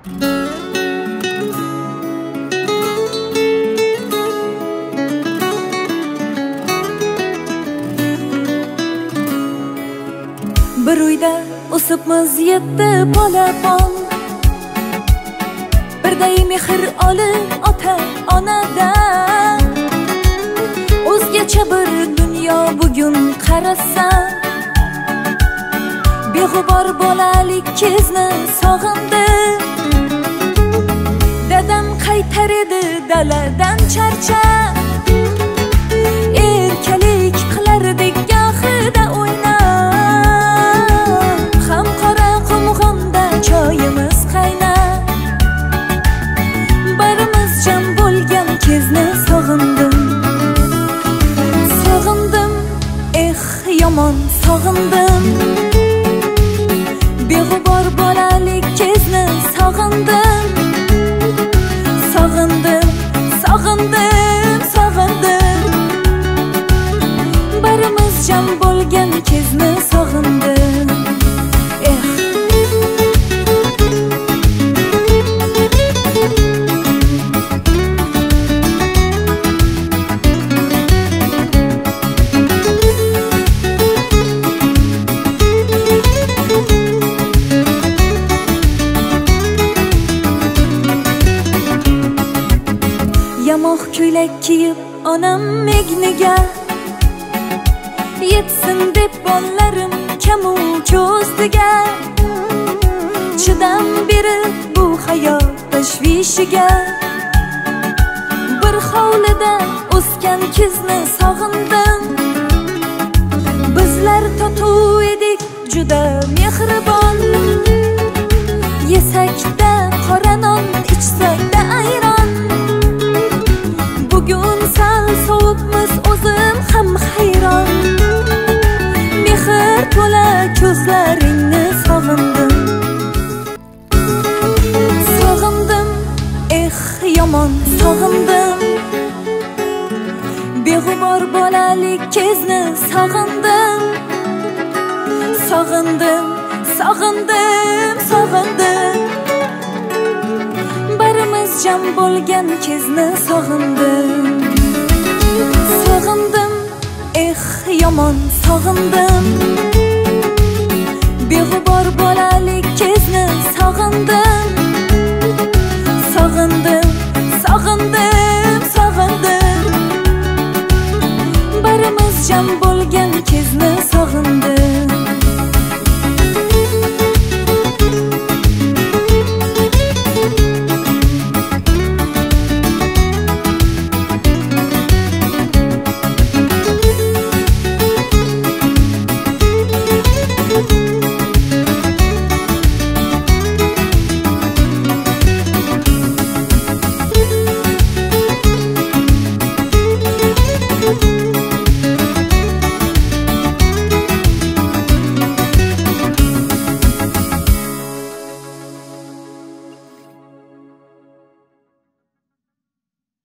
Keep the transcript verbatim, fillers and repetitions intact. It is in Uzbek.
Bir uyda o'sibmiz yetti polapon, birday mehr olib ota onadan. O'zgacha bir dunyo bugun qarasam, beg'ubor bolalik kezni sog'indim. Dadam qaytar edi daladan charchab, erkalik qilardik gohida o'ynab. Ham qora qumg'onda choyimiz qaynab, barimiz jam bo'lgan kezni sog'indim. Sog'indim, eh yomon sog'indim. Beg'ubor bolalik kezni sog'indim. Sog'indim, sog'indim, sog'indim. Barimiz jam bo'lgan kezni sog'indim. Eh yamoq ko'ylak kiyib onam megniga, yetsin deb bolalarim kamu ko'zdiga. Chidam berib bu hayot tashvishiga, bir hovlida o'sgan kizni sog'indim. Bizlar totuv edik juda mehribon, yesakda qora non, ichsakda ayron. Bugun sal sovibmiz, o'zim ham hayron. Mehr to'la ko'zlaringni sog'indim. Sog'indim, eh yomon sog'indim. Beg'ubor bolalik kezni sog'indim. Sog'indim, sog'indim, sog'indim. Barimiz jam bo'lgan kezni sog'indim. Sog'indim, eh yomon sog'indim. Beg'ubor bolalik kezni sog'indim.